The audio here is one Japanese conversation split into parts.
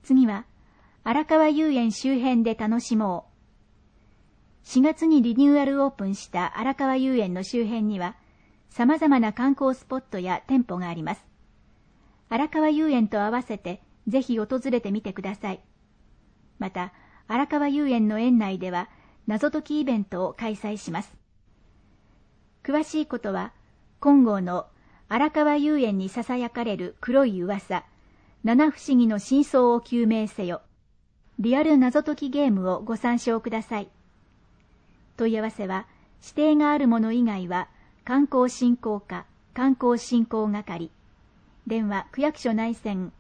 次は、荒川遊園周辺で楽しもう。4月にリニューアルオープンした荒川遊園の周辺には、様々な観光スポットや店舗があります。荒川遊園と合わせて、ぜひ訪れてみてください。また、荒川遊園の園内では、謎解きイベントを開催します。詳しいことは、金剛の荒川遊園に囁かれる黒い噂、七不思議の真相を究明せよ。リアル謎解きゲームをご参照ください。問い合わせは、指定があるもの以外は、観光振興課、観光振興係。電話区役所内線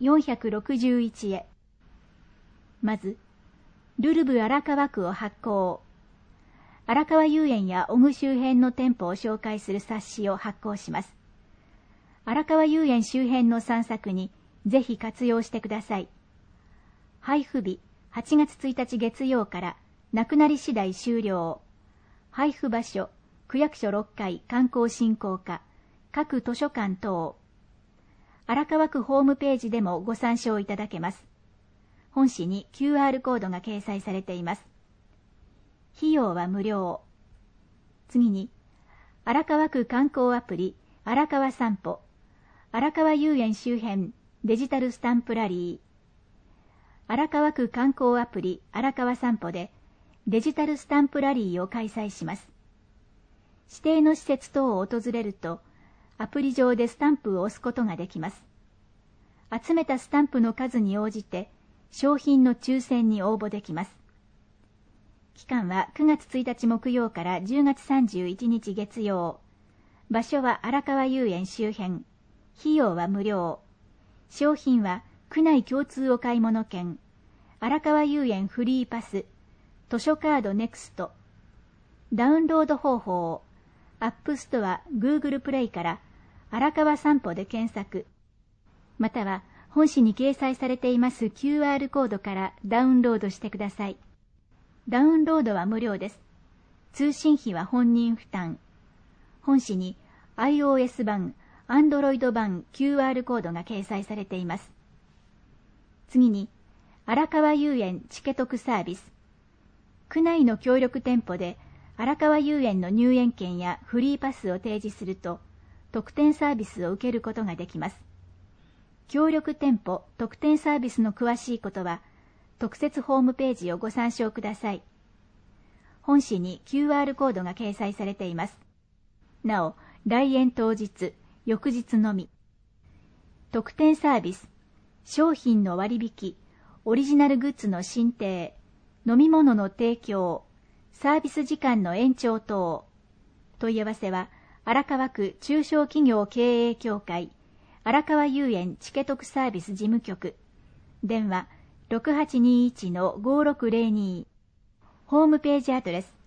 461へ。まず、ルルブ荒川区を発行。荒川遊園や小具周辺の店舗を紹介する冊子を発行します。荒川遊園周辺の散策にぜひ活用してください。配布日8月1日月曜からなくなり次第終了。配布場所区役所6階観光振興課各図書館等。荒川区ホームページでもご参照いただけます。本誌に QR コードが掲載されています。費用は無料。次に、荒川区観光アプリ荒川散歩、荒川遊園周辺デジタルスタンプラリー。荒川区観光アプリ荒川散歩でデジタルスタンプラリーを開催します。指定の施設等を訪れると、アプリ上でスタンプを押すことができます。集めたスタンプの数に応じて、商品の抽選に応募できます。期間は9月1日木曜から10月31日月曜。場所は荒川遊園周辺。費用は無料。商品は区内共通お買い物券、荒川遊園フリーパス、図書カードネクスト。ダウンロード方法、アップストア、Google プレイから荒川散歩で検索。または本誌に掲載されています QR コードからダウンロードしてください。ダウンロードは無料です。通信費は本人負担。本誌に iOS 版、Android 版 QR コードが掲載されています。次に、荒川遊園チケトクサービス。区内の協力店舗で荒川遊園の入園券やフリーパスを提示すると、特典サービスを受けることができます。協力店舗特典サービスの詳しいことは、特設ホームページをご参照ください。本誌に QR コードが掲載されています。なお、来園当日、翌日のみ。特典サービス、商品の割引、オリジナルグッズの進呈、飲み物の提供、サービス時間の延長等。問い合わせは、荒川区中小企業経営協会、荒川遊園チケトクサービス事務局。電話、6821-5602。ホームページアドレス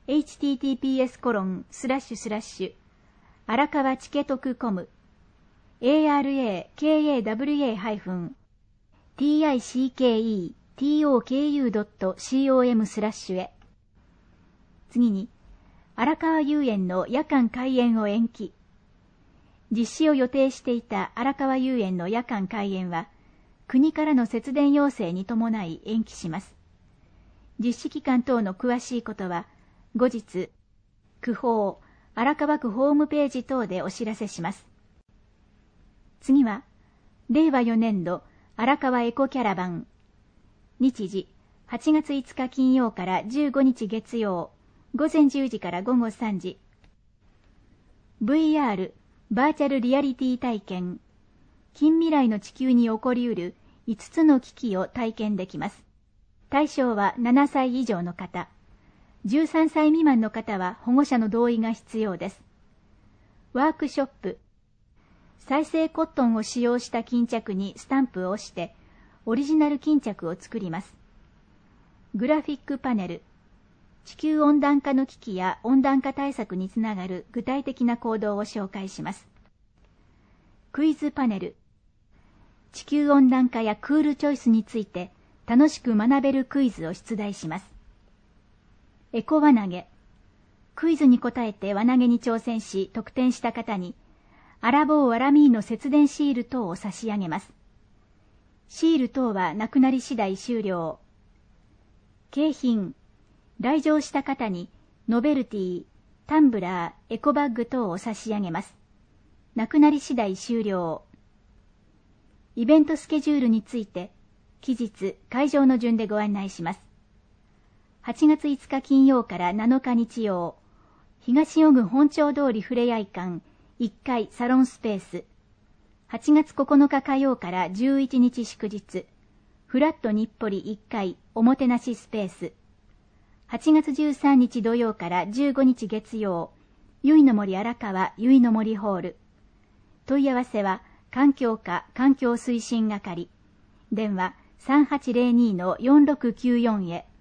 https:// 荒川チケトクコム arakawa-tikeetoku.com/ へ。次に、荒川遊園の夜間開園を延期。実施を予定していた荒川遊園の夜間開園は、国からの節電要請に伴い延期します。実施期間等の詳しいことは、後日、区報、荒川区ホームページ等でお知らせします。次は、令和4年度荒川エコキャラバン。日時、8月5日金曜から15日月曜、午前10時から午後3時。VR、バーチャルリアリティ体験。近未来の地球に起こりうる5つの危機を体験できます。対象は7歳以上の方。13歳未満の方は保護者の同意が必要です。ワークショップ。再生コットンを使用した巾着にスタンプを押してオリジナル巾着を作ります。グラフィックパネル。地球温暖化の危機や温暖化対策につながる具体的な行動を紹介します。クイズパネル。地球温暖化やクールチョイスについて楽しく学べるクイズを出題します。エコ輪投げ。クイズに答えて輪投げに挑戦し得点した方にアラボーアラミーの節電シール等を差し上げます。 シール等はなくなり次第終了。景品、来場した方にノベルティ、タンブラー、エコバッグ等を差し上げます。なくなり次第終了。イベントスケジュールについて、期日、会場の順でご案内します。8月5日金曜から7日日曜、東尾久本町通りふれあい館1階サロンスペース。8月9日火曜から11日祝日、フラット日暮里1階おもてなしスペース。8月13日土曜から15日月曜、ゆいの森荒川ゆいの森ホール。問い合わせは環境課環境推進係。電話3802-4694へ。